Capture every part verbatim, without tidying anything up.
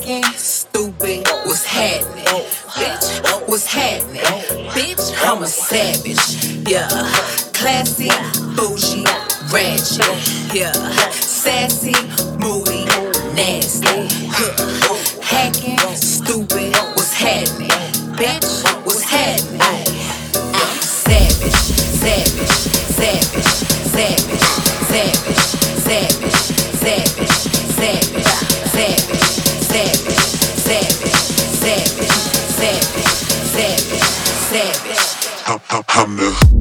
hacking, stupid, what's happening? Bitch, what's happening? Bitch, I'm a savage, yeah. Classy, bougie, ratchet, yeah. Sassy, moody, nasty, huh. Hacking, stupid, what's happening? Bitch, what's happening? I'm savage, savage, savage, savage, savage, savage, savage, savage, savage, savage, savage, savage, savage, savage, savage. I'm, I'm, I'm the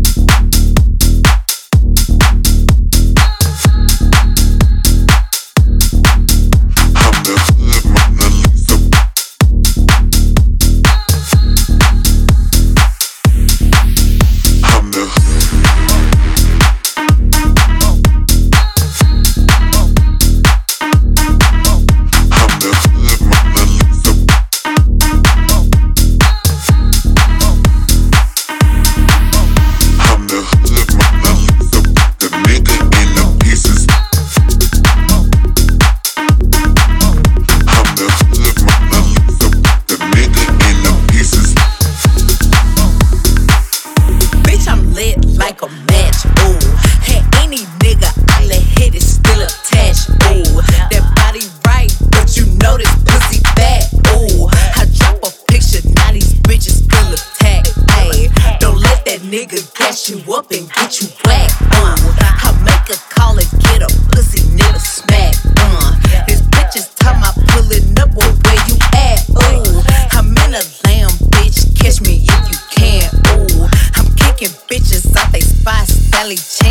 like a match, ooh. Hey, any nigga I let hit is still attached, ooh. That body right, but you know this pussy fat, ooh. I drop a picture, now these bitches still attacked, ayy. Don't let that nigga gas you up and get you whacked, uh. I make a call and get a pussy nigga smack, uh. This bitch is time I pulling up, well, where you at, ooh. I'm in a lamb, bitch, catch me if you can, ooh. I'm kicking bitches out they spots, Sally